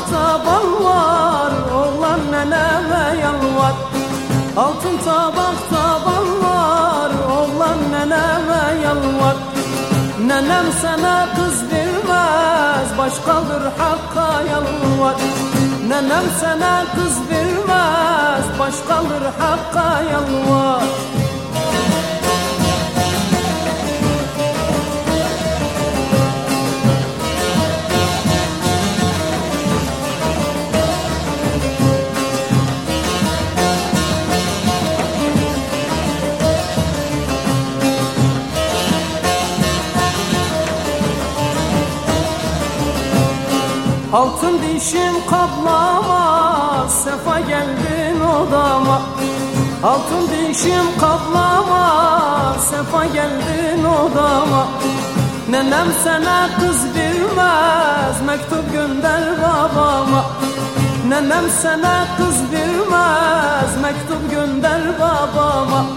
tabakta bal var, oğlan neneme yalvar. Altın tabakta bal var, oğlan neneme yalvar. Nenem sana kız vermez, başkadır hakka yalvar. Nenem sana kız vermez, başkadır hakka yalvar. Altın dişim kaplamaz, sefa geldin odama. Altın dişim kaplamaz, sefa geldin odama. Nenem sana kız vermez, mektup gönder babama. Nenem sana kız vermez, mektup gönder babama.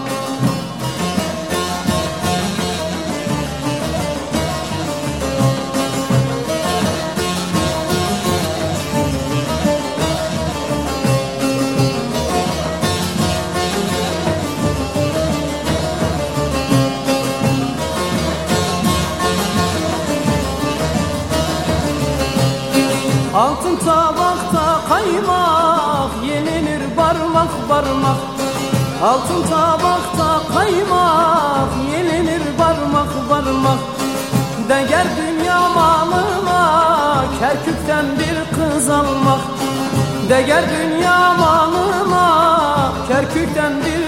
Altın tabakta kaymak, yenilir parmak parmak. Altın tabakta kaymak, yenilir parmak parmak. Değer dünya malına, Kerkük'ten bir kız almak. Değer dünya malına, Kerkük'ten bir